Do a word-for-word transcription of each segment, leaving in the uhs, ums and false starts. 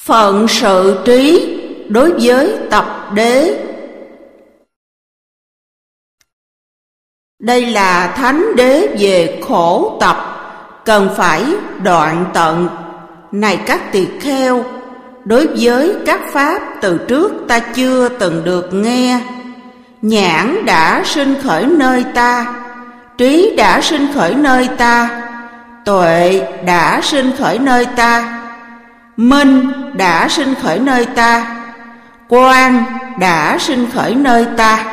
Phận sự trí đối với tập đế. Đây là thánh đế về khổ tập, cần phải đoạn tận. Này các tỳ kheo, đối với các pháp từ trước ta chưa từng được nghe, nhãn đã sinh khởi nơi ta, trí đã sinh khởi nơi ta, tuệ đã sinh khởi nơi ta, minh đã sinh khởi nơi ta, quang đã sinh khởi nơi ta.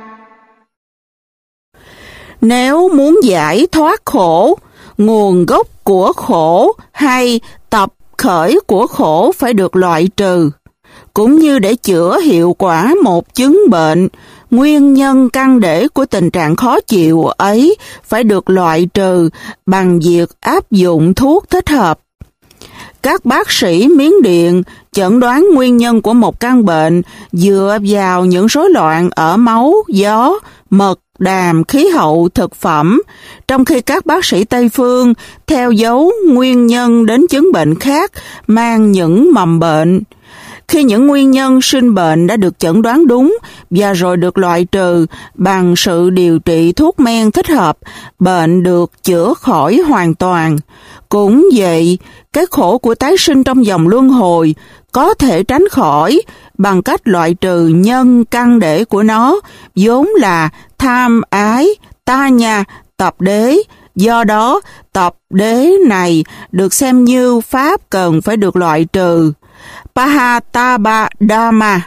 Nếu muốn giải thoát khổ, nguồn gốc của khổ hay tập khởi của khổ phải được loại trừ, cũng như để chữa hiệu quả một chứng bệnh, nguyên nhân căn để của tình trạng khó chịu ấy phải được loại trừ bằng việc áp dụng thuốc thích hợp. Các bác sĩ Miến Điện chẩn đoán nguyên nhân của một căn bệnh dựa vào những rối loạn ở máu, gió, mật, đàm, khí hậu, thực phẩm, trong khi các bác sĩ Tây Phương theo dấu nguyên nhân đến chứng bệnh khác mang những mầm bệnh. Khi những nguyên nhân sinh bệnh đã được chẩn đoán đúng và rồi được loại trừ bằng sự điều trị thuốc men thích hợp, bệnh được chữa khỏi hoàn toàn. Cũng vậy, cái khổ của tái sinh trong dòng luân hồi có thể tránh khỏi bằng cách loại trừ nhân căn để của nó, vốn là tham ái, ta nha, tập đế. Do đó, tập đế này được xem như pháp cần phải được loại trừ. Pahatabadama.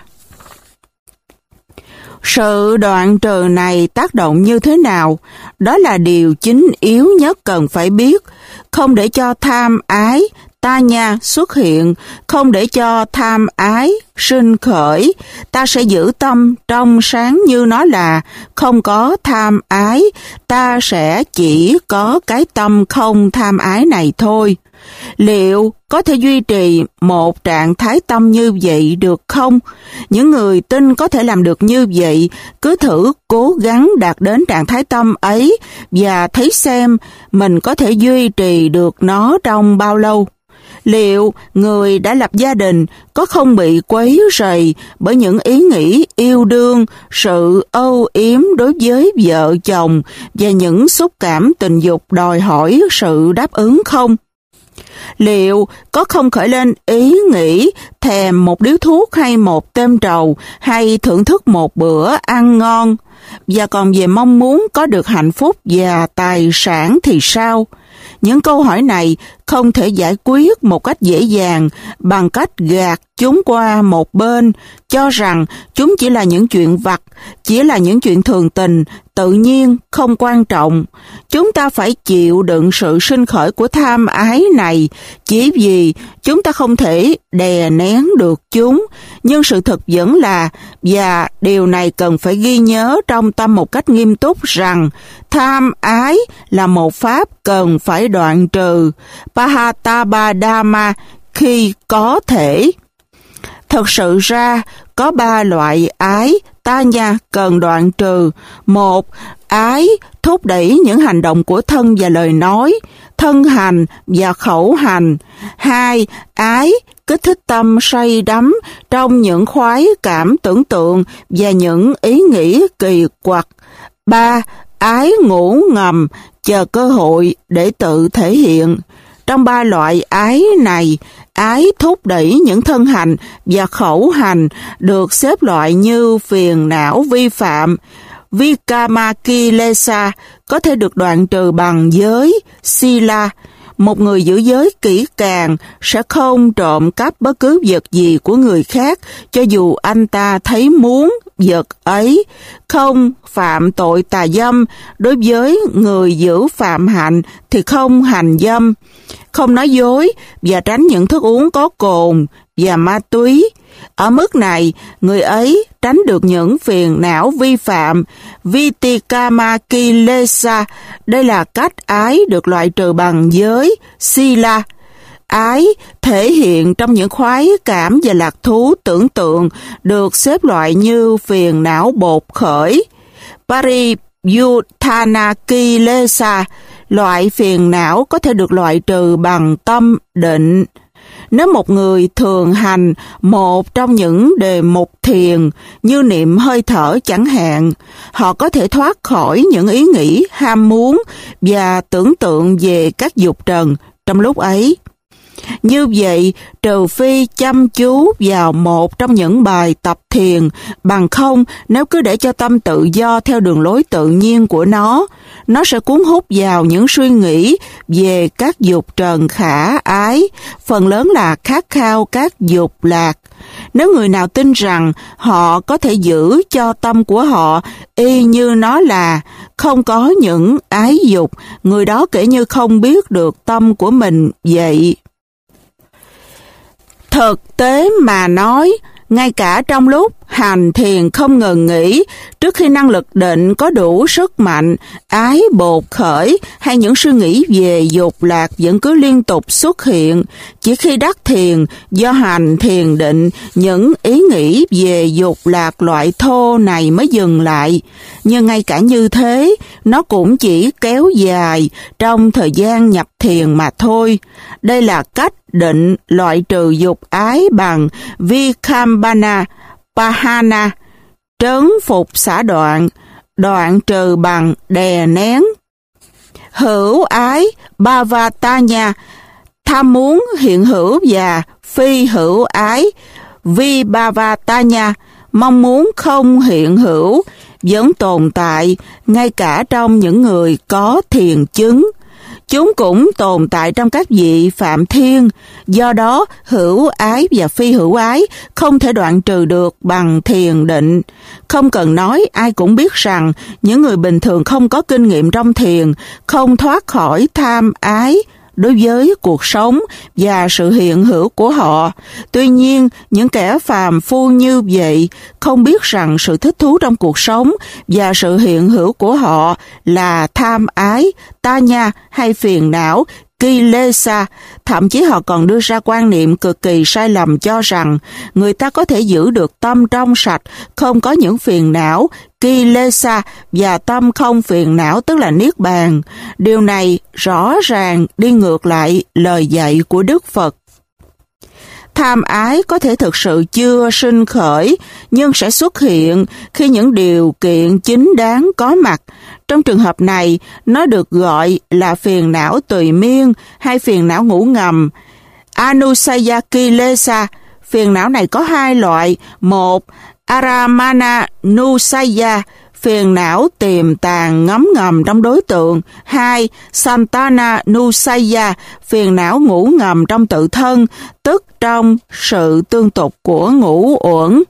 Sự đoạn trừ này tác động như thế nào? Đó là điều chính yếu nhất cần phải biết. Không để cho tham ái, ta nha xuất hiện, không để cho tham ái sinh khởi, ta sẽ giữ tâm trong sáng như nó là không có tham ái, ta sẽ chỉ có cái tâm không tham ái này thôi. Liệu có thể duy trì một trạng thái tâm như vậy được không? Những người tin có thể làm được như vậy, cứ thử cố gắng đạt đến trạng thái tâm ấy và thấy xem mình có thể duy trì được nó trong bao lâu. Liệu người đã lập gia đình có không bị quấy rầy bởi những ý nghĩ yêu đương, sự âu yếm đối với vợ chồng và những xúc cảm tình dục đòi hỏi sự đáp ứng không? Liệu có không khởi lên ý nghĩ thèm một điếu thuốc hay một têm trầu hay thưởng thức một bữa ăn ngon? Và còn về mong muốn có được hạnh phúc và tài sản thì sao? Những câu hỏi này không thể giải quyết một cách dễ dàng bằng cách gạt chúng qua một bên, cho rằng chúng chỉ là những chuyện vặt, chỉ là những chuyện thường tình, tự nhiên, không quan trọng. Chúng ta phải chịu đựng sự sinh khởi của tham ái này, chỉ vì chúng ta không thể đè nén được chúng. Nhưng sự thật vẫn là, và điều này cần phải ghi nhớ trong tâm một cách nghiêm túc rằng, tham ái là một pháp cần phải đoạn trừ. Pahatabadama khi có thể. Thật sự ra, có ba loại ái, ta nha, cần đoạn trừ. Một, ái thúc đẩy những hành động của thân và lời nói, thân hành và khẩu hành. Hai, ái kích thích tâm say đắm trong những khoái cảm tưởng tượng và những ý nghĩ kỳ quặc. Ba, ái ngủ ngầm, chờ cơ hội để tự thể hiện. Trong ba loại ái này, ái thúc đẩy những thân hành và khẩu hành được xếp loại như phiền não vi phạm. Vikamakilesa có thể được đoạn trừ bằng giới, sila. Một người giữ giới kỹ càng sẽ không trộm cắp bất cứ vật gì của người khác, cho dù anh ta thấy muốn vật ấy. Không phạm tội tà dâm, đối với người giữ phạm hạnh thì không hành dâm. Không nói dối và tránh những thức uống có cồn và ma túy. Ở mức này, người ấy tránh được những phiền não vi phạm. Vitikamakilesa, đây là cách ái được loại trừ bằng giới, sila. Ái thể hiện trong những khoái cảm và lạc thú tưởng tượng được xếp loại như phiền não bột khởi. Pariyuthanakilesa, loại phiền não có thể được loại trừ bằng tâm định. Nếu một người thường hành một trong những đề mục thiền như niệm hơi thở chẳng hạn, họ có thể thoát khỏi những ý nghĩ ham muốn và tưởng tượng về các dục trần trong lúc ấy. Như vậy, trừ phi chăm chú vào một trong những bài tập thiền, bằng không nếu cứ để cho tâm tự do theo đường lối tự nhiên của nó, nó sẽ cuốn hút vào những suy nghĩ về các dục trần khả ái, phần lớn là khát khao các dục lạc. Nếu người nào tin rằng họ có thể giữ cho tâm của họ y như nó là, không có những ái dục, người đó kể như không biết được tâm của mình vậy. Thực tế mà nói, ngay cả trong lúc hành thiền không ngừng nghỉ, trước khi năng lực định có đủ sức mạnh, ái bột khởi hay những suy nghĩ về dục lạc vẫn cứ liên tục xuất hiện. Chỉ khi đắc thiền, do hành thiền định, những ý nghĩ về dục lạc loại thô này mới dừng lại. Nhưng ngay cả như thế, nó cũng chỉ kéo dài trong thời gian nhập thiền mà thôi. Đây là cách định loại trừ dục ái bằng Vikambana Pahana, trấn phục xả đoạn, đoạn trừ bằng đè nén. Hữu ái Bhavatanya, tham muốn hiện hữu và phi hữu ái Vibhavatanya, mong muốn không hiện hữu, vẫn tồn tại ngay cả trong những người có thiền chứng. Chúng cũng tồn tại trong các vị phạm thiên, do đó hữu ái và phi hữu ái không thể đoạn trừ được bằng thiền định. Không cần nói, ai cũng biết rằng những người bình thường không có kinh nghiệm trong thiền, không thoát khỏi tham ái đối với cuộc sống và sự hiện hữu của họ. Tuy nhiên, những kẻ phàm phu như vậy không biết rằng sự thích thú trong cuộc sống và sự hiện hữu của họ là tham ái, ta nha hay phiền não, Kilesa. Thậm chí họ còn đưa ra quan niệm cực kỳ sai lầm cho rằng người ta có thể giữ được tâm trong sạch, không có những phiền não, Kilesa, và tâm không phiền não tức là Niết Bàn. Điều này rõ ràng đi ngược lại lời dạy của Đức Phật. Tham ái có thể thực sự chưa sinh khởi, nhưng sẽ xuất hiện khi những điều kiện chính đáng có mặt. Trong trường hợp này, nó được gọi là phiền não tùy miên hay phiền não ngủ ngầm. Anusaya Kilesa, phiền não này có hai loại. Một, Aramana Nusaya, phiền não tiềm tàng ngấm ngầm trong đối tượng. Hai, Santana Nusaya, phiền não ngủ ngầm trong tự thân, tức trong sự tương tục của ngũ uẩn.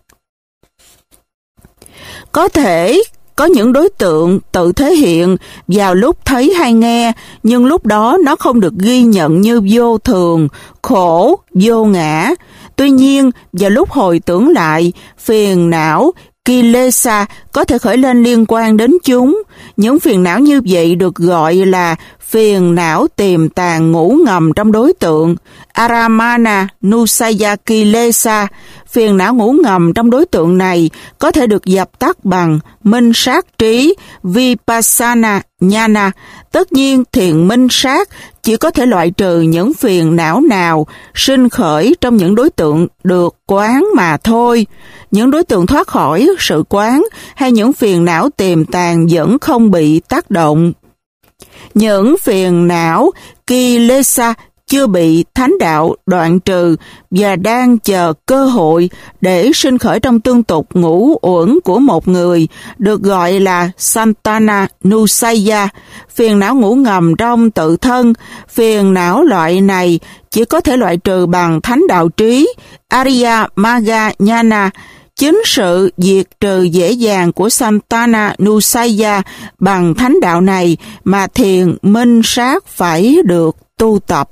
Có thể có những đối tượng tự thể hiện vào lúc thấy hay nghe, nhưng lúc đó nó không được ghi nhận như vô thường, khổ, vô ngã. Tuy nhiên, vào lúc hồi tưởng lại, phiền não Kilesa có thể khởi lên liên quan đến chúng. Những phiền não như vậy được gọi là phiền não tiềm tàng ngủ ngầm trong đối tượng. Aramana Nusaya Kilesa, phiền não ngủ ngầm trong đối tượng này có thể được dập tắt bằng minh sát trí Vipassana Nhana. Tất nhiên, thiền minh sát chỉ có thể loại trừ những phiền não nào sinh khởi trong những đối tượng được quán mà thôi. Những đối tượng thoát khỏi sự quán hay những phiền não tiềm tàng vẫn không bị tác động. Những phiền não Kilesa chưa bị thánh đạo đoạn trừ và đang chờ cơ hội để sinh khởi trong tương tục ngũ uẩn của một người, được gọi là Santana Nusaya, phiền não ngủ ngầm trong tự thân. Phiền não loại này chỉ có thể loại trừ bằng thánh đạo trí Arya Magga Nhana. Chính sự diệt trừ dễ dàng của Santana Nusaya bằng thánh đạo này mà thiền minh sát phải được tu tập.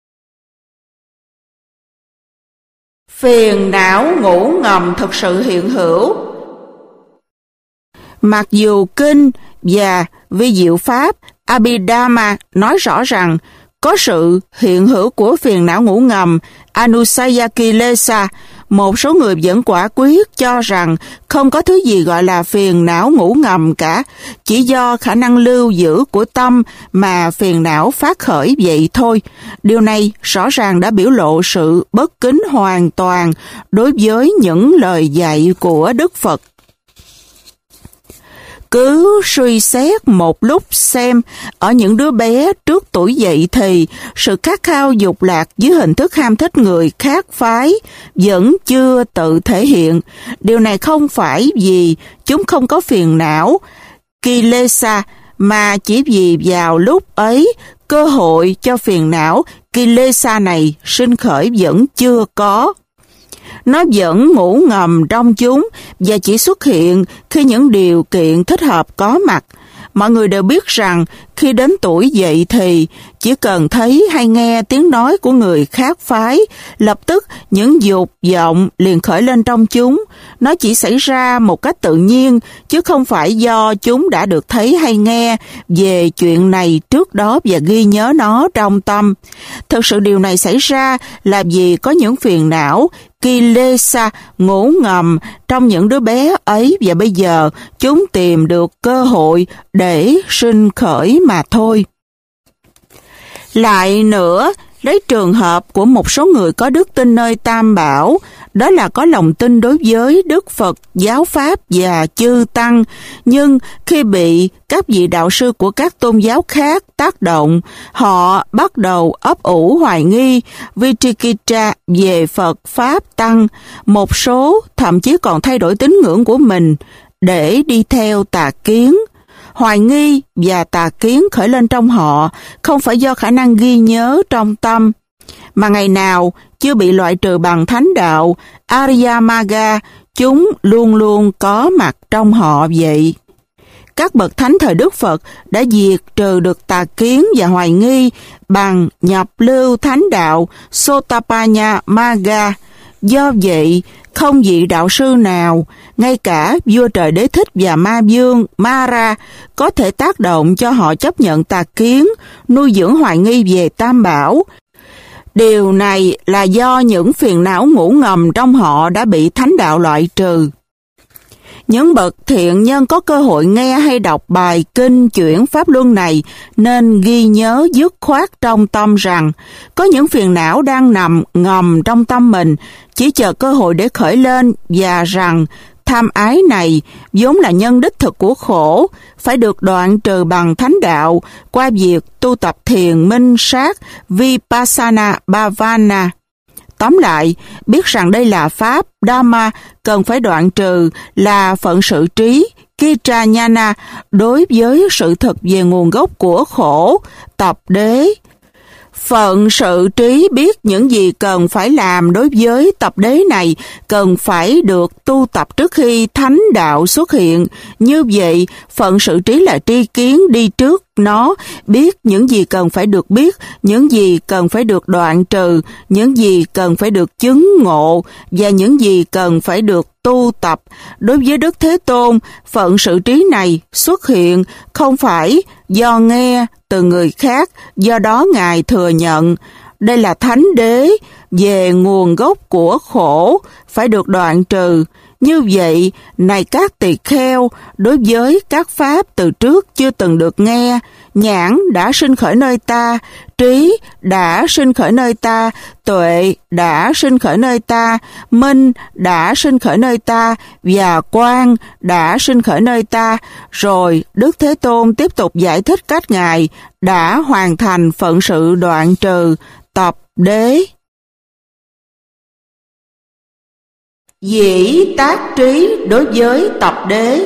Phiền não ngủ ngầm thực sự hiện hữu. Mặc dù Kinh và Vi Diệu Pháp Abhidhamma nói rõ rằng có sự hiện hữu của phiền não ngủ ngầm Anusaya Kilesa, một số người vẫn quả quyết cho rằng không có thứ gì gọi là phiền não ngủ ngầm cả, chỉ do khả năng lưu giữ của tâm mà phiền não phát khởi vậy thôi. Điều này rõ ràng đã biểu lộ sự bất kính hoàn toàn đối với những lời dạy của Đức Phật. Cứ suy xét một lúc xem, ở những đứa bé trước tuổi dậy thì, sự khát khao dục lạc dưới hình thức ham thích người khác phái vẫn chưa tự thể hiện. Điều này không phải vì chúng không có phiền não, kilesa, mà chỉ vì vào lúc ấy, cơ hội cho phiền não, kilesa này sinh khởi vẫn chưa có. Nó vẫn ngủ ngầm trong chúng và chỉ xuất hiện khi những điều kiện thích hợp có mặt. Mọi người đều biết rằng khi đến tuổi dậy thì chỉ cần thấy hay nghe tiếng nói của người khác phái, lập tức những dục vọng liền khởi lên trong chúng. Nó chỉ xảy ra một cách tự nhiên, chứ không phải do chúng đã được thấy hay nghe về chuyện này trước đó và ghi nhớ nó trong tâm. Thực sự điều này xảy ra là vì có những phiền não, kilesa, ngủ ngầm trong những đứa bé ấy, và bây giờ chúng tìm được cơ hội để sinh khởi mà thôi. Lại nữa, lấy trường hợp của một số người có đức tin nơi Tam Bảo, đó là có lòng tin đối với Đức Phật, giáo Pháp và chư Tăng, nhưng khi bị các vị đạo sư của các tôn giáo khác tác động, họ bắt đầu ấp ủ hoài nghi Vichikicha về Phật, Pháp, Tăng. Một số thậm chí còn thay đổi tín ngưỡng của mình để đi theo tà kiến. Hoài nghi và tà kiến khởi lên trong họ không phải do khả năng ghi nhớ trong tâm, mà ngày nào chưa bị loại trừ bằng thánh đạo Arya Magga, chúng luôn luôn có mặt trong họ vậy. Các bậc thánh thời Đức Phật đã diệt trừ được tà kiến và hoài nghi bằng nhập lưu thánh đạo Sotapanna Magga. Do vậy, không vị đạo sư nào, ngay cả vua trời Đế Thích và ma vương Mara, có thể tác động cho họ chấp nhận tà kiến, nuôi dưỡng hoài nghi về Tam Bảo. Điều này là do những phiền não ngủ ngầm trong họ đã bị thánh đạo loại trừ. Những bậc thiện nhân có cơ hội nghe hay đọc bài kinh chuyển Pháp Luân này nên ghi nhớ dứt khoát trong tâm rằng có những phiền não đang nằm ngầm trong tâm mình, chỉ chờ cơ hội để khởi lên, và rằng tham ái này vốn là nhân đích thực của khổ, phải được đoạn trừ bằng thánh đạo qua việc tu tập thiền minh sát Vipassana Bhavana. Tóm lại, biết rằng đây là Pháp, Dhamma, cần phải đoạn trừ là phận sự trí, Kichanyana, đối với sự thật về nguồn gốc của khổ, tập đế. Phận sự trí biết những gì cần phải làm đối với tập đế này cần phải được tu tập trước khi thánh đạo xuất hiện. Như vậy, phận sự trí là tri kiến đi trước nó, biết những gì cần phải được biết, những gì cần phải được đoạn trừ, những gì cần phải được chứng ngộ và những gì cần phải được tu tập. Đối với Đức Thế Tôn, phận sự trí này xuất hiện không phải do nghe từ người khác, do đó Ngài thừa nhận đây là thánh đế về nguồn gốc của khổ, phải được đoạn trừ. Như vậy, này các tỳ kheo, đối với các pháp từ trước chưa từng được nghe, nhãn đã sinh khởi nơi ta, trí đã sinh khởi nơi ta, tuệ đã sinh khởi nơi ta, minh đã sinh khởi nơi ta, và quang đã sinh khởi nơi ta. Rồi Đức Thế Tôn tiếp tục giải thích cách Ngài đã hoàn thành phận sự đoạn trừ tập đế. Dĩ tác trí đối với tập đế.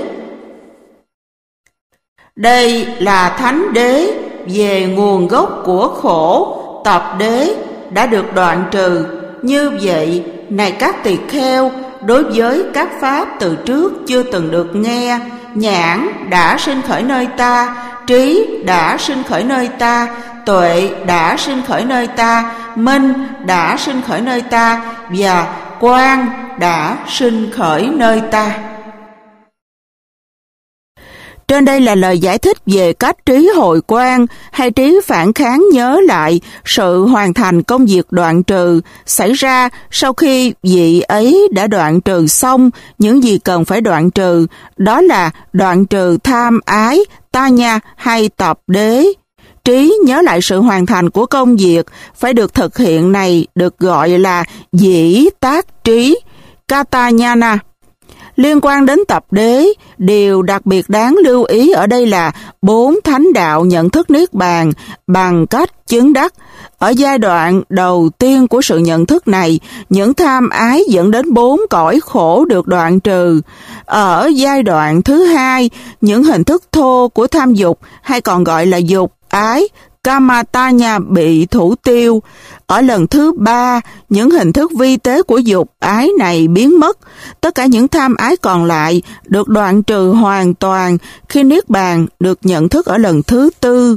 Đây là thánh đế về nguồn gốc của khổ, tập đế đã được đoạn trừ. Như vậy, này các tỳ kheo, đối với các pháp từ trước chưa từng được nghe, nhãn đã sinh khởi nơi ta, trí đã sinh khởi nơi ta, tuệ đã sinh khởi nơi ta, minh đã sinh khởi nơi ta, và quang đã sinh khởi nơi ta. Trên đây là lời giải thích về cách trí hồi quan hay trí phản kháng nhớ lại sự hoàn thành công việc đoạn trừ xảy ra sau khi vị ấy đã đoạn trừ xong những gì cần phải đoạn trừ, đó là đoạn trừ tham ái, ta nha hay tập đế. Trí nhớ lại sự hoàn thành của công việc phải được thực hiện này được gọi là dĩ tác trí, Katanyana. Liên quan đến tập đế, điều đặc biệt đáng lưu ý ở đây là bốn thánh đạo nhận thức niết bàn bằng cách chứng đắc. Ở giai đoạn đầu tiên của sự nhận thức này, những tham ái dẫn đến bốn cõi khổ được đoạn trừ. Ở giai đoạn thứ hai, những hình thức thô của tham dục hay còn gọi là dục ái, Kamatanya bị thủ tiêu. Ở lần thứ ba, những hình thức vi tế của dục ái này biến mất. Tất cả những tham ái còn lại được đoạn trừ hoàn toàn khi niết bàn được nhận thức ở lần thứ tư.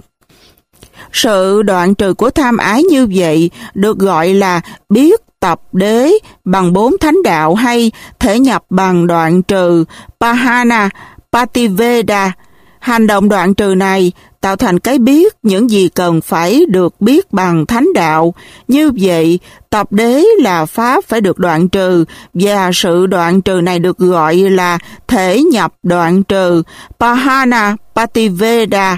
Sự đoạn trừ của tham ái như vậy được gọi là biết tập đế bằng bốn thánh đạo hay thể nhập bằng đoạn trừ Pahana, Pativeda. Hành động đoạn trừ này tạo thành cái biết những gì cần phải được biết bằng thánh đạo. Như vậy, tập đế là pháp phải được đoạn trừ và sự đoạn trừ này được gọi là thể nhập đoạn trừ Pahana Pativeda.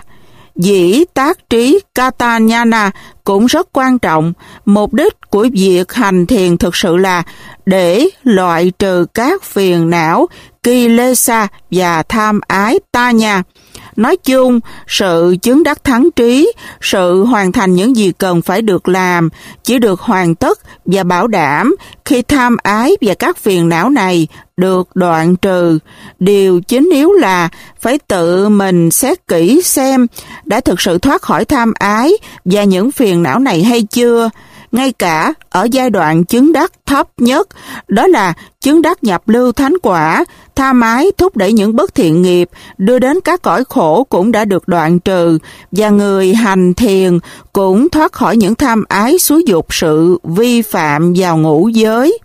Dĩ tác trí Katanyana cũng rất quan trọng. Mục đích của việc hành thiền thực sự là để loại trừ các phiền não, kilesa và tham ái ta nha. Nói chung, sự chứng đắc thắng trí, sự hoàn thành những gì cần phải được làm, chỉ được hoàn tất và bảo đảm khi tham ái và các phiền não này được đoạn trừ. Điều chính yếu là phải tự mình xét kỹ xem đã thực sự thoát khỏi tham ái và những phiền não này hay chưa. Ngay cả ở giai đoạn chứng đắc thấp nhất, đó là chứng đắc nhập lưu thánh quả, tham ái thúc đẩy những bất thiện nghiệp, đưa đến các cõi khổ cũng đã được đoạn trừ, và người hành thiền cũng thoát khỏi những tham ái xúi dục sự vi phạm vào ngũ giới.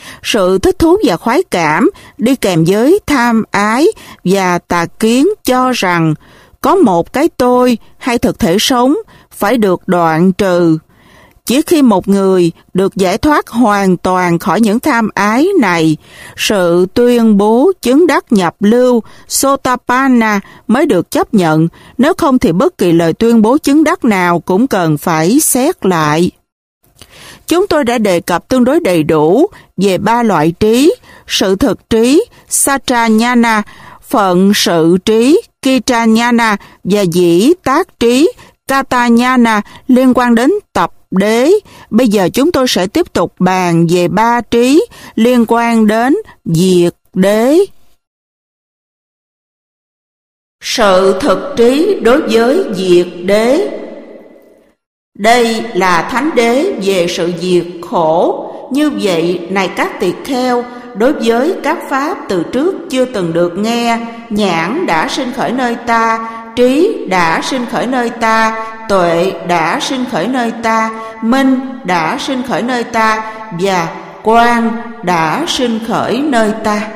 Sự thích thú và khoái cảm đi kèm với tham ái và tà kiến cho rằng có một cái tôi hay thực thể sống phải được đoạn trừ. Chỉ khi một người được giải thoát hoàn toàn khỏi những tham ái này, sự tuyên bố chứng đắc nhập lưu Sotapanna mới được chấp nhận, nếu không thì bất kỳ lời tuyên bố chứng đắc nào cũng cần phải xét lại. Chúng tôi đã đề cập tương đối đầy đủ về ba loại trí: sự thực trí, Satranyana, phận sự trí, Kitanyana và dĩ tác trí, Katanyana liên quan đến tập đế. Bây giờ chúng tôi sẽ tiếp tục bàn về ba trí liên quan đến diệt đế. Sự thực trí đối với diệt đế. Đây là thánh đế về sự diệt khổ. Như vậy, này các tỳ kheo, đối với các pháp từ trước chưa từng được nghe, nhãn đã sinh khởi nơi ta, trí đã sinh khởi nơi ta, tuệ đã sinh khởi nơi ta, minh đã sinh khởi nơi ta, và quang đã sinh khởi nơi ta.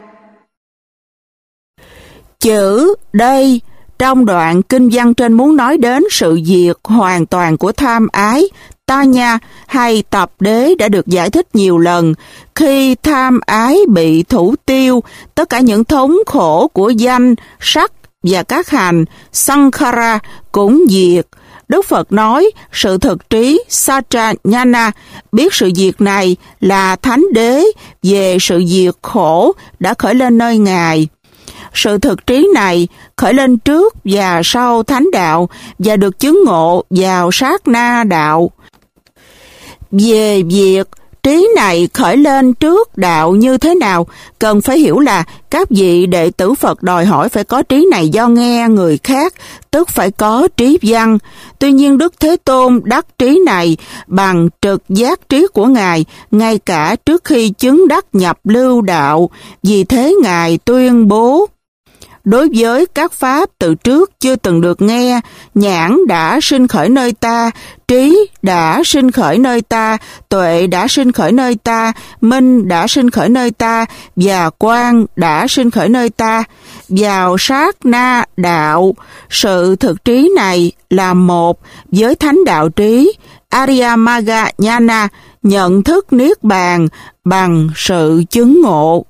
Chữ đây trong đoạn kinh văn trên muốn nói đến sự diệt hoàn toàn của tham ái, ta nha hay tập đế đã được giải thích nhiều lần. Khi tham ái bị thủ tiêu, tất cả những thống khổ của danh, sắc và các hành, sankhara cũng diệt. Đức Phật nói sự thực trí Satranyana biết sự diệt này là thánh đế về sự diệt khổ đã khởi lên nơi Ngài. Sự thực trí này khởi lên trước và sau thánh đạo và được chứng ngộ vào sát na đạo. Về việc trí này khởi lên trước đạo như thế nào, cần phải hiểu là các vị đệ tử Phật đòi hỏi phải có trí này do nghe người khác, tức phải có trí văn. Tuy nhiên Đức Thế Tôn đắc trí này bằng trực giác trí của Ngài, ngay cả trước khi chứng đắc nhập lưu đạo. Vì thế Ngài tuyên bố, đối với các pháp từ trước chưa từng được nghe, nhãn đã sinh khởi nơi ta, trí đã sinh khởi nơi ta, tuệ đã sinh khởi nơi ta, minh đã sinh khởi nơi ta, và quang đã sinh khởi nơi ta. vào sát na đạo. Sự thực trí này là một với thánh đạo trí, Arya Magga Nhana, nhận thức niết bàn bằng sự chứng ngộ.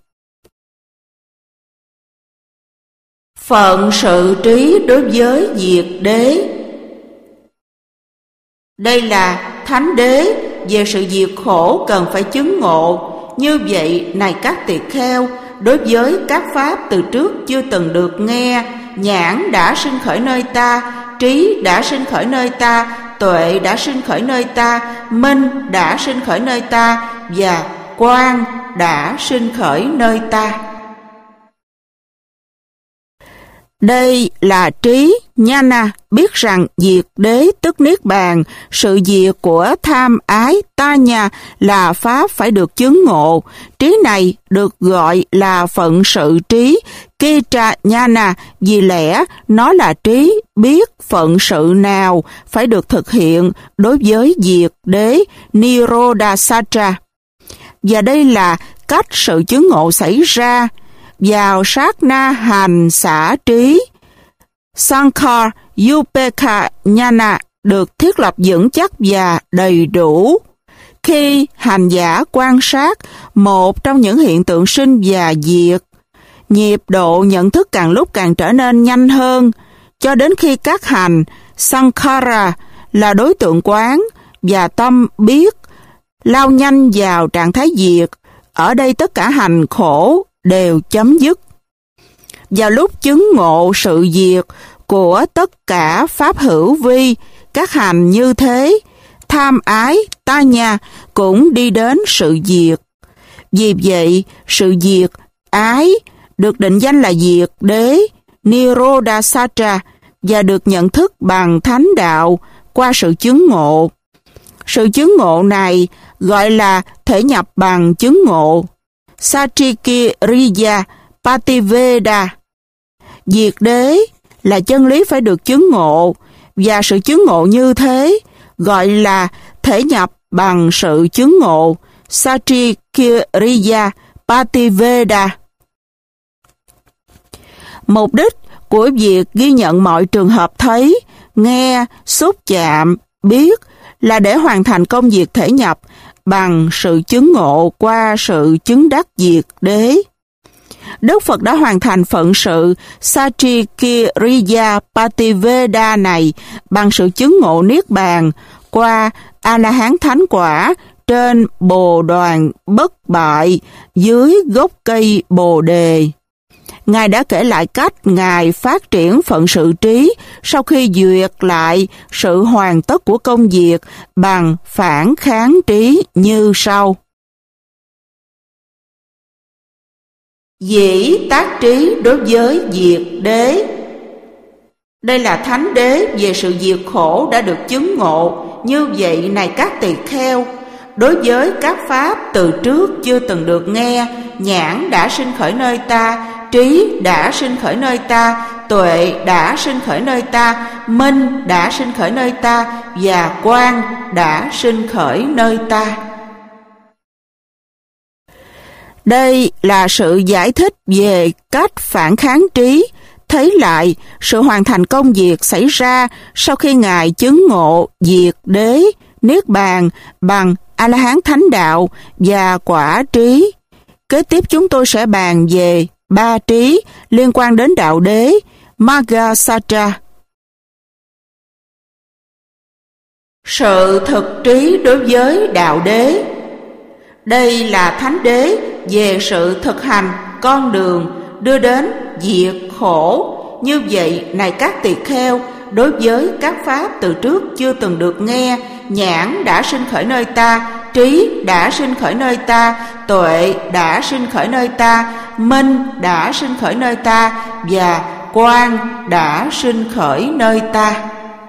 Phận sự trí đối với diệt đế. Đây là thánh đế về sự diệt khổ cần phải chứng ngộ. Như vậy, này các tỳ kheo, đối với các pháp từ trước chưa từng được nghe, nhãn đã sinh khởi nơi ta, trí đã sinh khởi nơi ta, tuệ đã sinh khởi nơi ta, minh đã sinh khởi nơi ta, và quang đã sinh khởi nơi ta. Đây là trí, Nhana, biết rằng diệt đế tức niết bàn, sự diệt của tham ái, ta nhà là pháp phải được chứng ngộ. Trí này được gọi là phận sự trí, Kita Nhana, vì lẽ nó là trí biết phận sự nào phải được thực hiện đối với diệt đế, Nirodha Satra. Và đây là cách sự chứng ngộ xảy ra. Vào sát na hành xả trí, Sankhar Upekha Nhana được thiết lập vững chắc và đầy đủ. Khi hành giả quan sát một trong những hiện tượng sinh và diệt, nhịp độ nhận thức càng lúc càng trở nên nhanh hơn, cho đến khi các hành Sankhara là đối tượng quán và tâm biết lao nhanh vào trạng thái diệt. Ở đây tất cả hành khổ đều chấm dứt. Vào lúc chứng ngộ sự diệt của tất cả pháp hữu vi, các hành như thế, tham ái, ta nhà cũng đi đến sự diệt. Vì vậy, sự diệt ái được định danh là diệt đế, Nirodha Satra, và được nhận thức bằng thánh đạo qua sự chứng ngộ. Sự chứng ngộ này gọi là thể nhập bằng chứng ngộ, Satrikiriya Pativeda. Diệt đế là chân lý phải được chứng ngộ, và sự chứng ngộ như thế gọi là thể nhập bằng sự chứng ngộ, Satrikiriya Pativeda. Mục đích của việc ghi nhận mọi trường hợp thấy, nghe, xúc chạm, biết là để hoàn thành công việc thể nhập bằng sự chứng ngộ qua sự chứng đắc diệt đế. Đức Phật đã hoàn thành phận sự Satrikiriya Pativeda này bằng sự chứng ngộ niết bàn qua A-la-hán thánh quả trên bồ đoàn bất bại dưới gốc cây bồ đề. Ngài đã kể lại cách Ngài phát triển phận sự trí sau khi duyệt lại sự hoàn tất của công việc bằng phản kháng trí như sau. Dĩ tác trí đối với diệt đế. Đây là thánh đế về sự diệt khổ đã được chứng ngộ. Như vậy, này các tỳ kheo, đối với các pháp từ trước chưa từng được nghe, nhãn đã sinh khởi nơi ta, trí đã sinh khởi nơi ta, tuệ đã sinh khởi nơi ta, minh đã sinh khởi nơi ta, và quang đã sinh khởi nơi ta. Đây là sự giải thích về cách phản kháng trí, thấy lại sự hoàn thành công việc xảy ra sau khi Ngài chứng ngộ diệt đế, niết bàn bằng A-la-hán thánh đạo và quả trí. Kế tiếp chúng tôi sẽ bàn về ba trí liên quan đến đạo đế, Magga Satra. Sự thực trí đối với đạo đế. Đây là thánh đế về sự thực hành con đường đưa đến diệt khổ. Như vậy, này các tỳ kheo, đối với các pháp từ trước chưa từng được nghe, nhãn đã sinh khởi nơi ta, trí đã sinh khởi nơi ta, tuệ đã sinh khởi nơi ta, minh đã sinh khởi nơi ta, và quang đã sinh khởi nơi ta.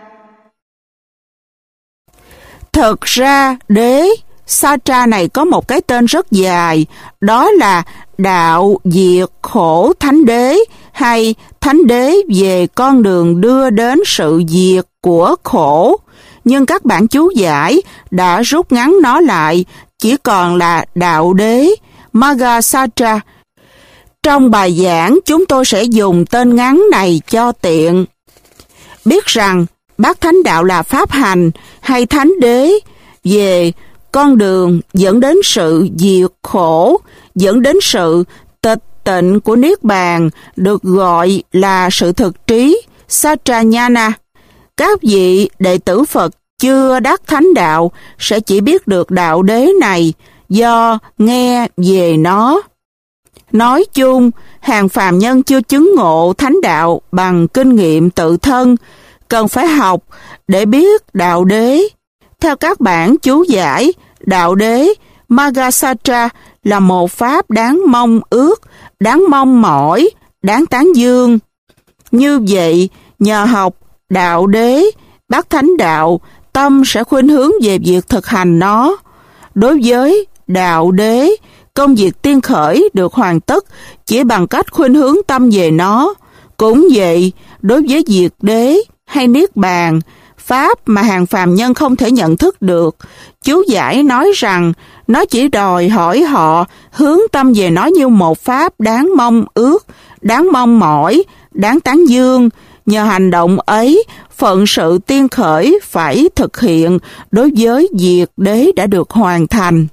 Thực ra, đế Satra này có một cái tên rất dài, đó là đạo diệt khổ thánh đế, hay thánh đế về con đường đưa đến sự diệt của khổ. Nhưng các bản chú giải đã rút ngắn nó lại, chỉ còn là đạo đế, Magga Satra. Trong bài giảng, chúng tôi sẽ dùng tên ngắn này cho tiện. Biết rằng bát thánh đạo là pháp hành hay thánh đế về con đường dẫn đến sự diệt khổ, dẫn đến sự tịch tịnh của Niết Bàn, được gọi là sự thực trí, Satrayana. Các vị đệ tử Phật chưa đắc thánh đạo sẽ chỉ biết được đạo đế này do nghe về nó. Nói chung, hàng phàm nhân chưa chứng ngộ thánh đạo bằng kinh nghiệm tự thân, cần phải học để biết đạo đế. Theo các bản chú giải, đạo đế Magasatra là một pháp đáng mong ước, đáng mong mỏi, đáng tán dương. Như vậy, nhờ học đạo đế, bát thánh đạo, tâm sẽ khuynh hướng về việc thực hành nó. Đối với đạo đế, công việc tiên khởi được hoàn tất chỉ bằng cách khuynh hướng tâm về nó. Cũng vậy, đối với diệt đế hay Niết Bàn, pháp mà hàng phàm nhân không thể nhận thức được, chú giải nói rằng nó chỉ đòi hỏi họ hướng tâm về nó như một pháp đáng mong ước, đáng mong mỏi, đáng tán dương. Nhờ hành động ấy, phận sự tiên khởi phải thực hiện đối với diệt đế đã được hoàn thành.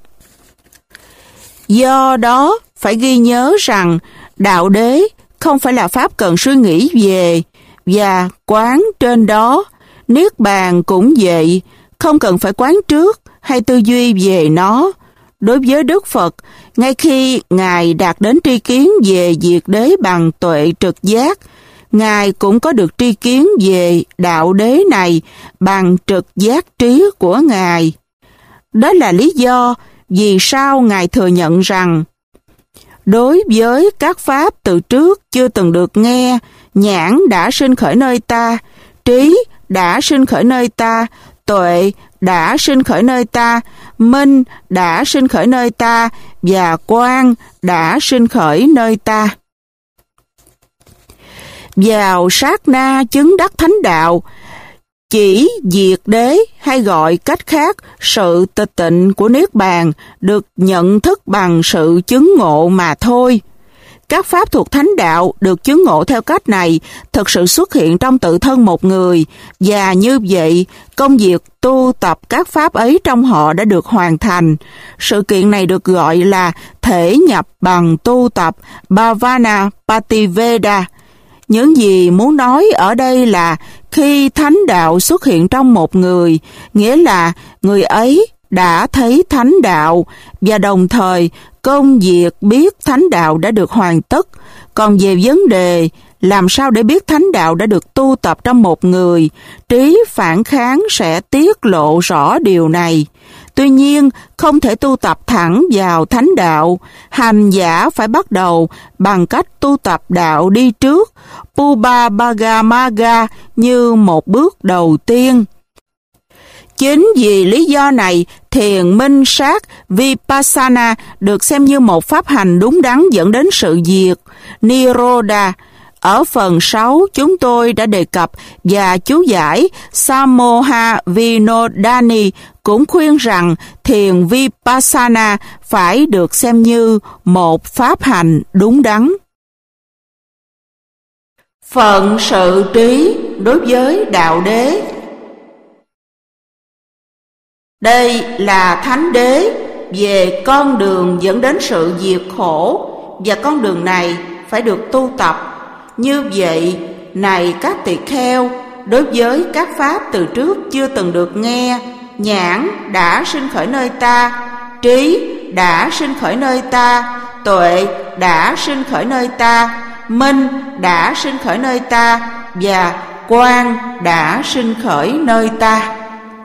Do đó, phải ghi nhớ rằng đạo đế không phải là pháp cần suy nghĩ về và quán trên đó. Niết Bàn cũng vậy, không cần phải quán trước hay tư duy về nó. Đối với Đức Phật, ngay khi Ngài đạt đến tri kiến về diệt đế bằng tuệ trực giác, Ngài cũng có được tri kiến về đạo đế này bằng trực giác trí của Ngài. Đó là lý do vì sao Ngài thừa nhận rằng đối với các pháp từ trước chưa từng được nghe, nhãn đã sinh khởi nơi ta, trí đã sinh khởi nơi ta, tuệ đã sinh khởi nơi ta, minh đã sinh khởi nơi ta, và quang đã sinh khởi nơi ta. Vào sát na chứng đắc thánh đạo, chỉ diệt đế hay gọi cách khác sự tịch tịnh của Niết Bàn được nhận thức bằng sự chứng ngộ mà thôi. Các pháp thuộc thánh đạo được chứng ngộ theo cách này thực sự xuất hiện trong tự thân một người, và như vậy, công việc tu tập các pháp ấy trong họ đã được hoàn thành. Sự kiện này được gọi là thể nhập bằng tu tập Bhavana Pativeda. Những gì muốn nói ở đây là khi thánh đạo xuất hiện trong một người, nghĩa là người ấy đã thấy thánh đạo và đồng thời công việc biết thánh đạo đã được hoàn tất. Còn về vấn đề làm sao để biết thánh đạo đã được tu tập trong một người, trí phản kháng sẽ tiết lộ rõ điều này. Tuy nhiên, không thể tu tập thẳng vào thánh đạo. Hành giả phải bắt đầu bằng cách tu tập đạo đi trước, Pubbabhagamaga, như một bước đầu tiên. Chính vì lý do này, thiền minh sát Vipassana được xem như một pháp hành đúng đắn dẫn đến sự diệt, Nirodha. Ở phần sáu, chúng tôi đã đề cập và chú giải Samoha Vinodani cũng khuyên rằng thiền Vipassana phải được xem như một pháp hành đúng đắn. Phận sự trí đối với đạo đế. Đây là thánh đế về con đường dẫn đến sự diệt khổ, và con đường này phải được tu tập. Như vậy, này các tỳ kheo, đối với các pháp từ trước chưa từng được nghe, nhãn đã sinh khởi nơi ta, trí đã sinh khởi nơi ta, tuệ đã sinh khởi nơi ta, minh đã sinh khởi nơi ta, và quang đã sinh khởi nơi ta.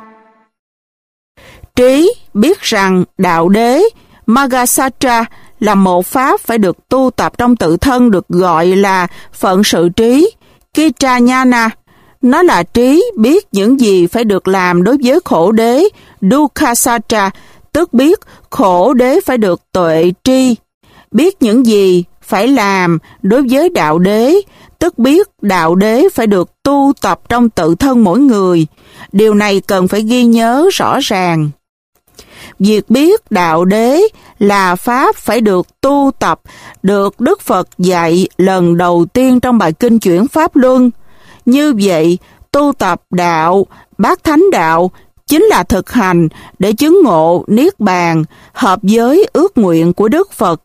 Trí biết rằng đạo đế Magasatra là một pháp phải được tu tập trong tự thân, được gọi là phận sự trí, Kitranyana. Nó là trí biết những gì phải được làm đối với khổ đế, Dukkasatra, tức biết khổ đế phải được tuệ tri. Biết những gì phải làm đối với đạo đế, tức biết đạo đế phải được tu tập trong tự thân mỗi người. Điều này cần phải ghi nhớ rõ ràng. Việc biết đạo đế là pháp phải được tu tập, được Đức Phật dạy lần đầu tiên trong bài kinh Chuyển Pháp Luân. Như vậy, tu tập đạo, bát thánh đạo chính là thực hành để chứng ngộ Niết Bàn, hợp với ước nguyện của Đức Phật.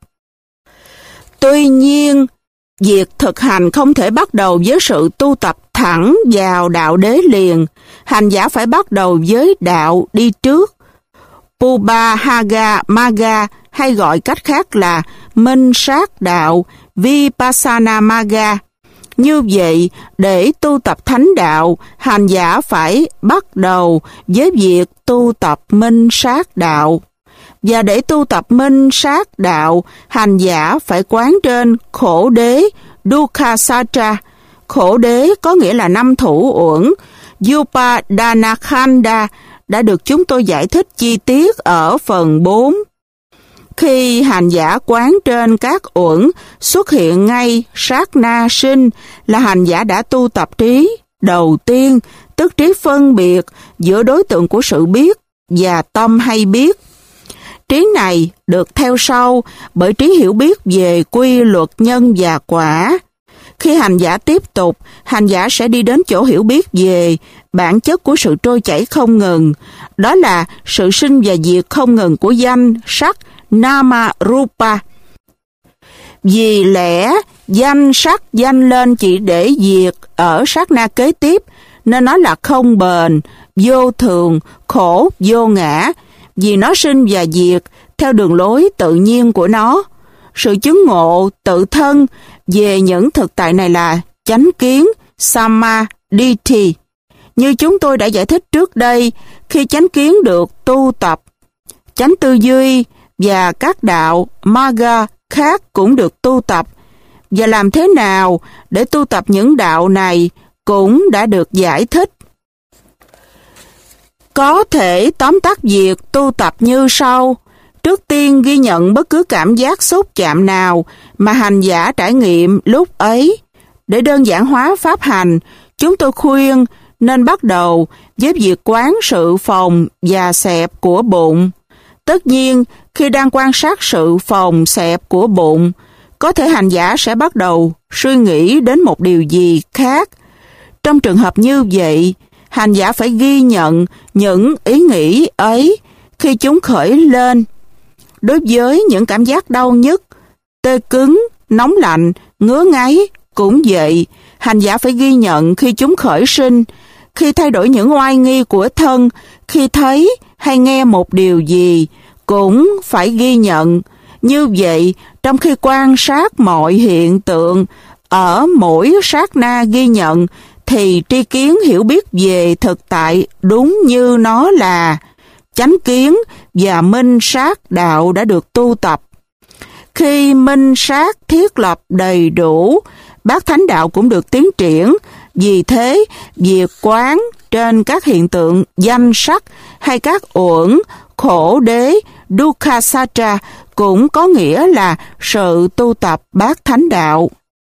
Tuy nhiên, việc thực hành không thể bắt đầu với sự tu tập thẳng vào đạo đế liền. Hành giả phải bắt đầu với đạo đi trước. Pubbahaga Magga, hay gọi cách khác là minh sát đạo, Vipassana Magga. Như vậy, để tu tập thánh đạo, hành giả phải bắt đầu với việc tu tập minh sát đạo. Và để tu tập minh sát đạo, hành giả phải quán trên khổ đế Dukkha-satra. Khổ đế có nghĩa là năm thủ uẩn. Upadana-khanda đã được chúng tôi giải thích chi tiết ở phần bốn. Khi hành giả quán trên các uẩn xuất hiện ngay sát na sinh là hành giả đã tu tập trí đầu tiên, tức trí phân biệt giữa đối tượng của sự biết và tâm hay biết. Trí này được theo sau bởi trí hiểu biết về quy luật nhân và quả. Khi hành giả tiếp tục, hành giả sẽ đi đến chỗ hiểu biết về bản chất của sự trôi chảy không ngừng. Đó là sự sinh và diệt không ngừng của danh, sắc, Nama, Rupa. Vì lẽ danh sắc danh lên chỉ để diệt ở sát na kế tiếp, nên nó là không bền, vô thường, khổ, vô ngã. Vì nó sinh và diệt theo đường lối tự nhiên của nó. Sự chứng ngộ tự thân về những thực tại này là chánh kiến, Samadhi. Như chúng tôi đã giải thích trước đây, khi chánh kiến được tu tập, chánh tư duy và các đạo Magga khác cũng được tu tập. Và làm thế nào để tu tập những đạo này cũng đã được giải thích. Có thể tóm tắt việc tu tập như sau. Trước tiên ghi nhận bất cứ cảm giác xúc chạm nào mà hành giả trải nghiệm lúc ấy. Để đơn giản hóa pháp hành, chúng tôi khuyên nên bắt đầu với việc quán sự phồng và xẹp của bụng. Tất nhiên, khi đang quan sát sự phồng xẹp của bụng, có thể hành giả sẽ bắt đầu suy nghĩ đến một điều gì khác. Trong trường hợp như vậy, hành giả phải ghi nhận những ý nghĩ ấy khi chúng khởi lên. Đối với những cảm giác đau nhức, tê cứng, nóng lạnh, ngứa ngáy cũng vậy, hành giả phải ghi nhận khi chúng khởi sinh, khi thay đổi những oai nghi của thân, khi thấy hay nghe một điều gì, cũng phải ghi nhận. Như vậy, trong khi quan sát mọi hiện tượng, ở mỗi sát na ghi nhận, thì tri kiến hiểu biết về thực tại đúng như nó là. Chánh kiến và minh sát đạo đã được tu tập. Khi minh sát thiết lập đầy đủ, bát thánh đạo cũng được tiến triển. Vì thế, việc quán trên các hiện tượng danh sắc hay các uẩn khổ đế Dukkha-satra cũng có nghĩa là sự tu tập bát thánh đạo.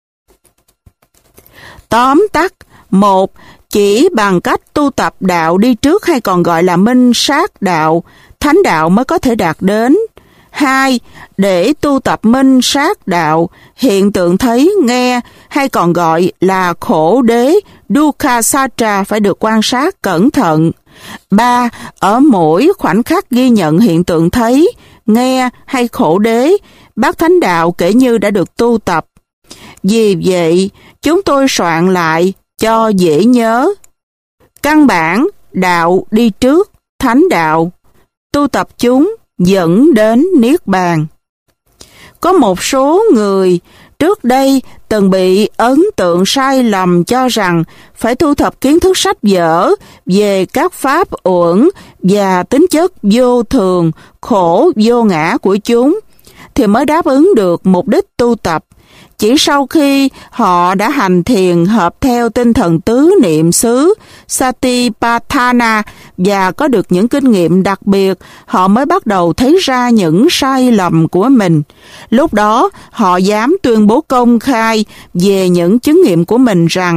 Tóm tắt, một, chỉ bằng cách tu tập đạo đi trước hay còn gọi là minh sát đạo, thánh đạo mới có thể đạt đến. Hai, để tu tập minh sát đạo, hiện tượng thấy, nghe hay còn gọi là khổ đế Dukkha-satra phải được quan sát cẩn thận. Ba, ở mỗi khoảnh khắc ghi nhận hiện tượng thấy, nghe hay khổ đế, bát thánh đạo kể như đã được tu tập. Vì vậy, chúng tôi soạn lại cho dễ nhớ. Căn bản, đạo đi trước, thánh đạo. Tu tập chúng dẫn đến Niết Bàn. Có một số người trước đây từng bị ấn tượng sai lầm cho rằng phải thu thập kiến thức sách vở về các pháp uẩn và tính chất vô thường, khổ, vô ngã của chúng thì mới đáp ứng được mục đích tu tập. Chỉ sau khi họ đã hành thiền hợp theo tinh thần tứ niệm xứ Satipatthana và có được những kinh nghiệm đặc biệt, họ mới bắt đầu thấy ra những sai lầm của mình. Lúc đó, họ dám tuyên bố công khai về những chứng nghiệm của mình rằng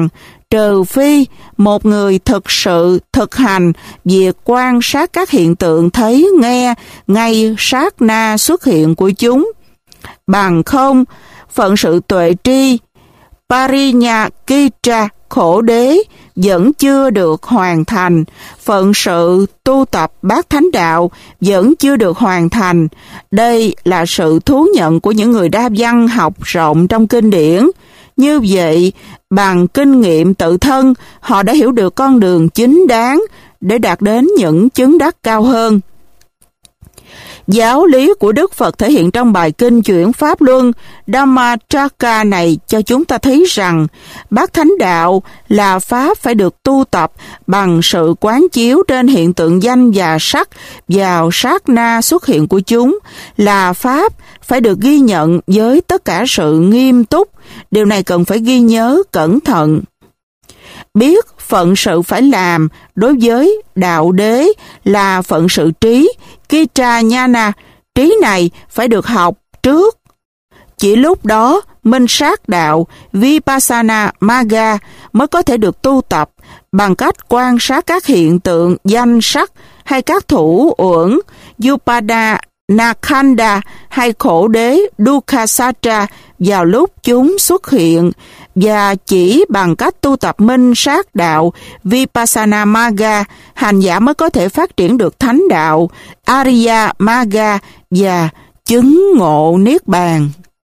trừ phi một người thực sự thực hành việc quan sát các hiện tượng thấy nghe ngay sát na xuất hiện của chúng. Bằng không, phận sự tuệ tri, Parinyakitra, khổ đế, vẫn chưa được hoàn thành, phận sự tu tập bát thánh đạo vẫn chưa được hoàn thành. Đây là sự thú nhận của những người đa văn học rộng trong kinh điển. Như vậy, bằng kinh nghiệm tự thân, họ đã hiểu được con đường chính đáng để đạt đến những chứng đắc cao hơn. Giáo lý của Đức Phật thể hiện trong bài kinh chuyển Pháp Luân Dhammacakka này cho chúng ta thấy rằng bát thánh đạo là pháp phải được tu tập bằng sự quán chiếu trên hiện tượng danh và sắc vào sát na xuất hiện của chúng, là pháp phải được ghi nhận với tất cả sự nghiêm túc. Điều này cần phải ghi nhớ cẩn thận. Biết phận sự phải làm đối với đạo đế là phận sự trí, Kitra Nhana, trí này phải được học trước. Chỉ lúc đó, minh sát đạo, Vipassana Magga mới có thể được tu tập bằng cách quan sát các hiện tượng danh sắc hay các thủ uẩn, Upada Nakhanda hay khổ đế Dukkasatra vào lúc chúng xuất hiện, và chỉ bằng cách tu tập minh sát đạo Vipassana Magga, hành giả mới có thể phát triển được thánh đạo Arya Magga và chứng ngộ Niết Bàn.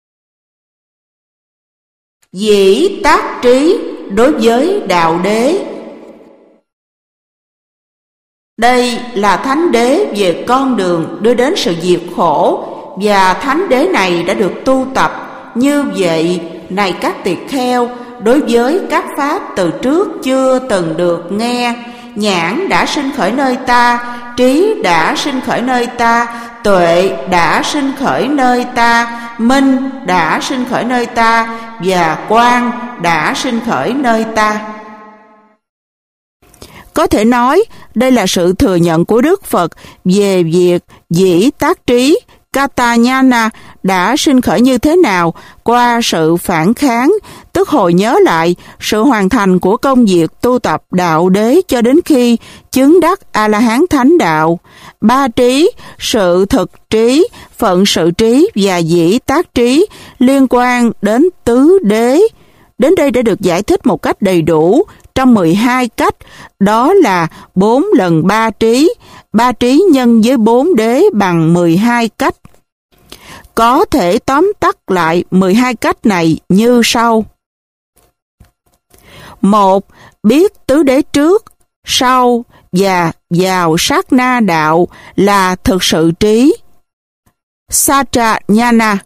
Dĩ tác trí đối với đạo đế. Đây là thánh đế về con đường đưa đến sự diệt khổ, và thánh đế này đã được tu tập. Như vậy, này các tỳ kheo, đối với các pháp từ trước chưa từng được nghe, nhãn đã sinh khởi nơi ta, trí đã sinh khởi nơi ta, tuệ đã sinh khởi nơi ta, minh đã sinh khởi nơi ta, và quang đã sinh khởi nơi ta. Có thể nói, đây là sự thừa nhận của Đức Phật về việc dĩ tác trí, Katanyana đã sinh khởi như thế nào qua sự phản kháng, tức hồi nhớ lại sự hoàn thành của công việc tu tập đạo đế cho đến khi chứng đắc A-la-hán thánh đạo. Ba trí, sự thực trí, phận sự trí và dĩ tác trí liên quan đến tứ đế. Đến đây đã được giải thích một cách đầy đủ trong mười hai cách, đó là bốn lần ba trí, ba trí nhân với bốn đế bằng mười hai cách. Có thể tóm tắt lại mười hai cách này như sau. Một, biết tứ đế trước, sau và vào sát na đạo là thực sự trí, Sacha Nhana.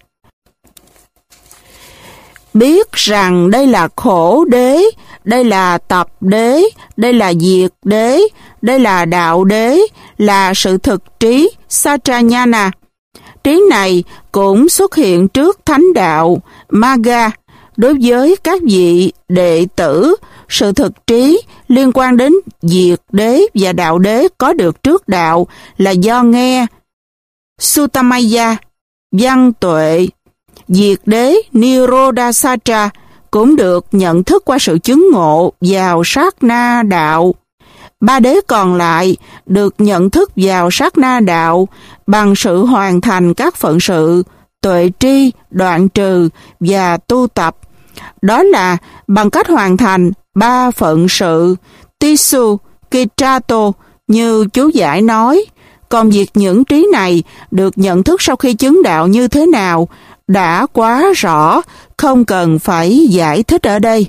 Biết rằng đây là khổ đế, đây là tập đế, đây là diệt đế, đây là đạo đế, là sự thực trí, Satrayana. Trí này cũng xuất hiện trước thánh đạo, Magga. Đối với các vị đệ tử, sự thực trí liên quan đến diệt đế và đạo đế có được trước đạo là do nghe, Sutamaya, văn tuệ. Diệt đế Nirodhasatra cũng được nhận thức qua sự chứng ngộ vào sát na đạo. Ba đế còn lại được nhận thức vào sát na đạo bằng sự hoàn thành các phận sự tuệ tri, đoạn trừ và tu tập. Đó là bằng cách hoàn thành ba phận sự Tisu, Kitrato như chú giải nói. Còn việc những trí này được nhận thức sau khi chứng đạo như thế nào đã quá rõ, không cần phải giải thích ở đây.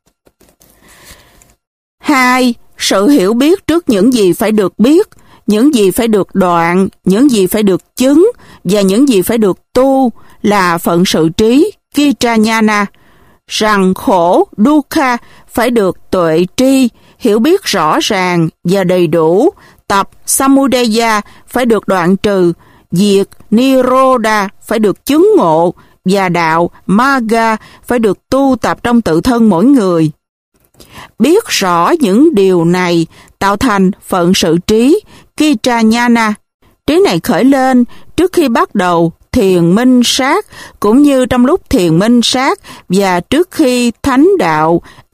Hai, sự hiểu biết trước những gì phải được biết, những gì phải được đoạn, những gì phải được chứng và những gì phải được tu là phận sự trí, Kitranyana. Rằng khổ, dukkha phải được tuệ tri, hiểu biết rõ ràng và đầy đủ. Tập samudaya phải được đoạn trừ, diệt nirodha phải được chứng ngộ, và đạo magga phải được tu tập trong tự thân mỗi người. Biết rõ những điều này tạo thành phận sự trí, Kitranyana. Trí này khởi lên trước khi bắt đầu thiền minh sát, cũng như trong lúc thiền minh sát và trước khi thánh đạo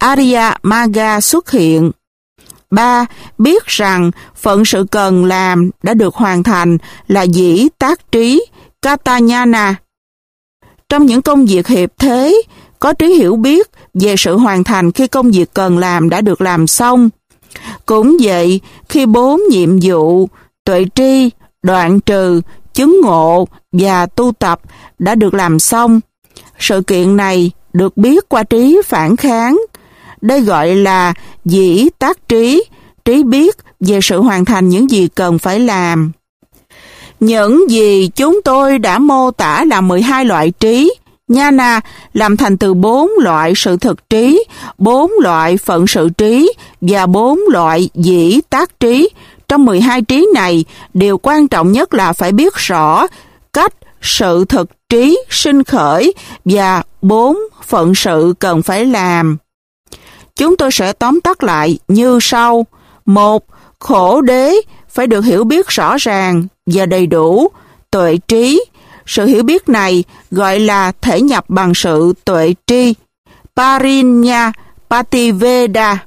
Arya Magga xuất hiện. ba. Biết rằng phận sự cần làm đã được hoàn thành là dĩ tác trí, Katanyana. Trong những công việc hiệp thế, có trí hiểu biết về sự hoàn thành khi công việc cần làm đã được làm xong. Cũng vậy, khi bốn nhiệm vụ, tuệ tri, đoạn trừ, chứng ngộ và tu tập đã được làm xong, sự kiện này được biết qua trí phản kháng. Đây gọi là dĩ tác trí, trí biết về sự hoàn thành những gì cần phải làm. Những gì chúng tôi đã mô tả là mười hai loại trí, Nhana làm thành từ bốn loại sự thực trí, bốn loại phận sự trí và bốn loại dĩ tác trí. Trong mười hai trí này, điều quan trọng nhất là phải biết rõ cách sự thực trí sinh khởi và bốn phận sự cần phải làm. Chúng tôi sẽ tóm tắt lại như sau. Một, khổ đế phải được hiểu biết rõ ràng và đầy đủ, tuệ trí. Sự hiểu biết này gọi là thể nhập bằng sự tuệ tri, Parinya Pativeda.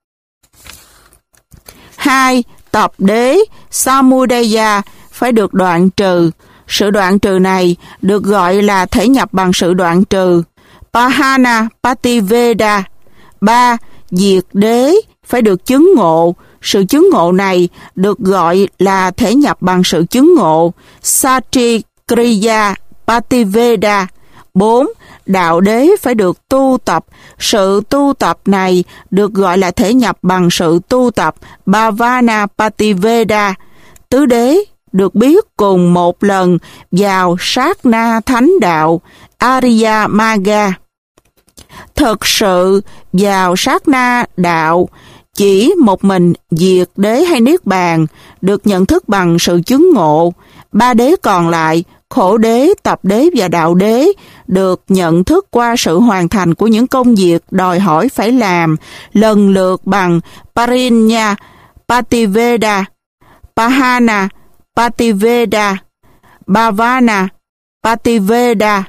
Hai, tập đế, Samudaya phải được đoạn trừ. Sự đoạn trừ này được gọi là thể nhập bằng sự đoạn trừ, Pahana Pativeda. Ba, diệt đế phải được chứng ngộ. Sự chứng ngộ này được gọi là thể nhập bằng sự chứng ngộ, Sati Kriya Pativeda. Bốn, đạo đế phải được tu tập. Sự tu tập này được gọi là thể nhập bằng sự tu tập, Bhavana Pativeda. Tứ đế được biết cùng một lần vào sát na thánh đạo, Arya Magga. Thực sự vào sát na đạo, chỉ một mình diệt đế hay niết bàn được nhận thức bằng sự chứng ngộ. Ba đế còn lại, khổ đế, tập đế và đạo đế, được nhận thức qua sự hoàn thành của những công việc đòi hỏi phải làm, lần lượt bằng Parinya Pativeda, Pahana Pativeda, Bhavana Pativeda.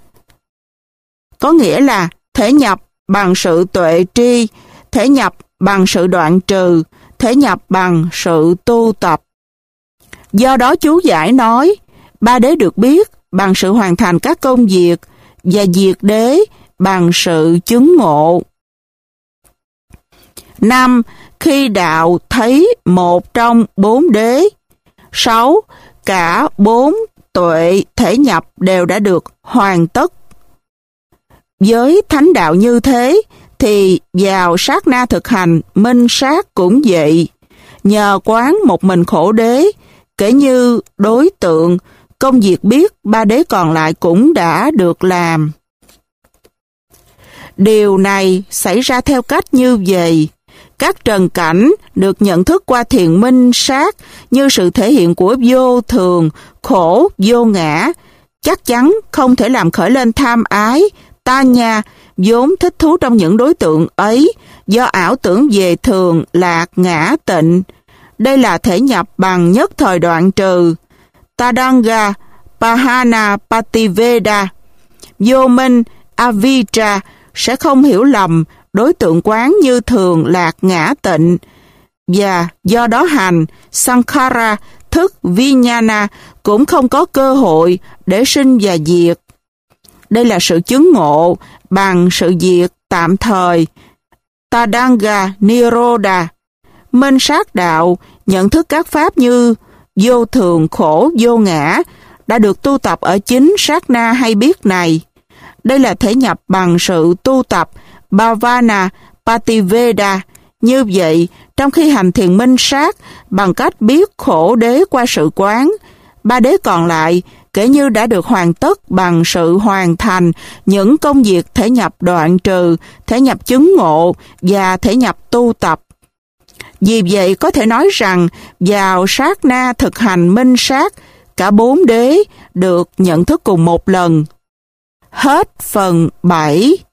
Có nghĩa là thể nhập bằng sự tuệ tri, thể nhập bằng sự đoạn trừ, thể nhập bằng sự tu tập. Do đó chú giải nói, ba đế được biết bằng sự hoàn thành các công việc và diệt đế bằng sự chứng ngộ. Năm, khi đạo thấy một trong bốn đế. Sáu, cả bốn tuệ thể nhập đều đã được hoàn tất. Với thánh đạo như thế, thì vào sát na thực hành minh sát cũng vậy. Nhờ quán một mình khổ đế, kể như đối tượng, công việc biết ba đế còn lại cũng đã được làm. Điều này xảy ra theo cách như vậy. Các trần cảnh được nhận thức qua thiền minh sát như sự thể hiện của vô thường, khổ, vô ngã, chắc chắn không thể làm khởi lên tham ái, ta nha, vốn thích thú trong những đối tượng ấy, do ảo tưởng về thường, lạc, ngã, tịnh. Đây là thể nhập bằng nhất thời đoạn trừ, Tadanga, Pahana, Pativeda. Vô minh, Avijja sẽ không hiểu lầm đối tượng quán như thường, lạc, ngã, tịnh, và do đó hành, Sankhara, thức, Vijnana cũng không có cơ hội để sinh và diệt. Đây là sự chứng ngộ bằng sự diệt tạm thời, Tadanga, Nirodha. Minh sát đạo, nhận thức các pháp như vô thường, khổ, vô ngã đã được tu tập ở chính sát na hay biết này. Đây là thể nhập bằng sự tu tập Bhavana Pativeda. Như vậy, trong khi hành thiền minh sát bằng cách biết khổ đế qua sự quán, ba đế còn lại kể như đã được hoàn tất bằng sự hoàn thành những công việc thể nhập đoạn trừ, thể nhập chứng ngộ và thể nhập tu tập. Vì vậy có thể nói rằng vào sát na thực hành minh sát, cả bốn đế được nhận thức cùng một lần. Hết phần bảy.